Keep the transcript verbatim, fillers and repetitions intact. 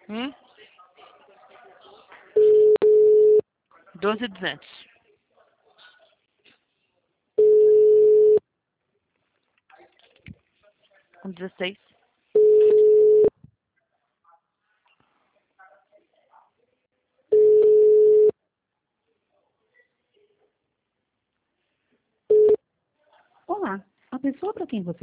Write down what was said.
Hum? doze e duzentos. Com dezesseis. Olá, a pessoa para quem você